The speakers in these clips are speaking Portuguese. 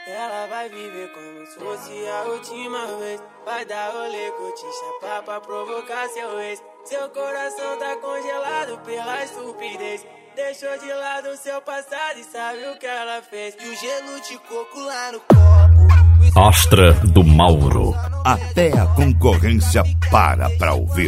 Ela vai viver como se fosse a última vez. Vai dar rolê, curtir, chapar pra provocar seu ex. Seu coração tá congelado pela estupidez. Deixou de lado o seu passado e sabe o que ela fez. E o gelo de coco lá no copo. Astra do Mauro. Até a concorrência para pra ouvir.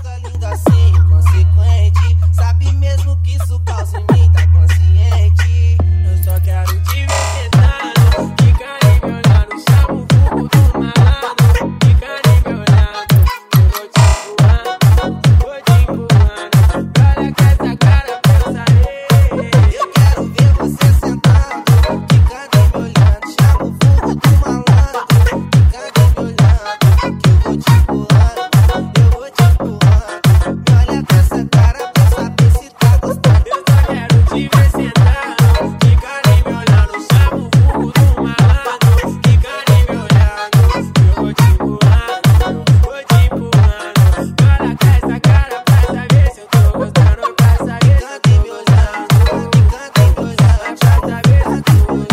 Sabe mesmo que isso causa em mim, tá consciente. Eu só quero te ver sentado. Fica nem me olhando, chama o vulgo do malandro. Fica nem me olhando, eu vou te empurrando, vou te empurrando. Olha com essa cara, pensa aí. Eu quero ver você sentado. Fica nem me olhando, chama o vulgo do malandro. Fica nem me olhando, que eu vou te empurrando, eu vou te empurrando. Olha com essa cara pra saber se tá gostando. Eu só quero te ver sentado. Fica nem me olhando, chama o vulgo do malandro. Fica nem me olhando, eu vou te empurrando, vou te empurrando. Olha com essa cara pra saber se eu tô gostando. Pra saber se eu tô gostando. Fica nem me olhando, pra saber se eu tô gostando.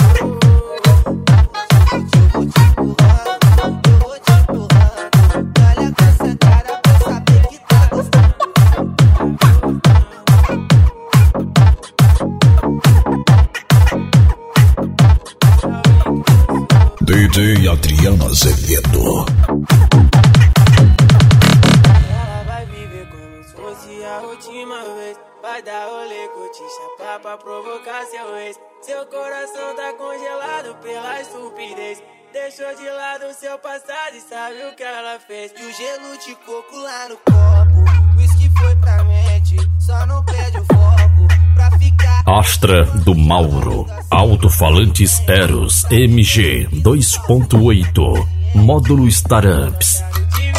Eu vou te empurrando, eu vou te empurrando. Olha com essa cara pra saber que tá gostando. DJ Adriano Azevedo. Ela vai viver como se fosse a última vez. Vai dar rolê, curtir, chapar pra provocar seu ex. Seu coração tá congelado pela estupidez. Deixou de lado o seu passado e sabe o que ela fez. E o gelo de coco lá no copo. Whisky foi pra mente, só não perde o foco. Pra ficar Astra do Mauro. Alto-falantes Eros MG 2.8. Módulo Staramps.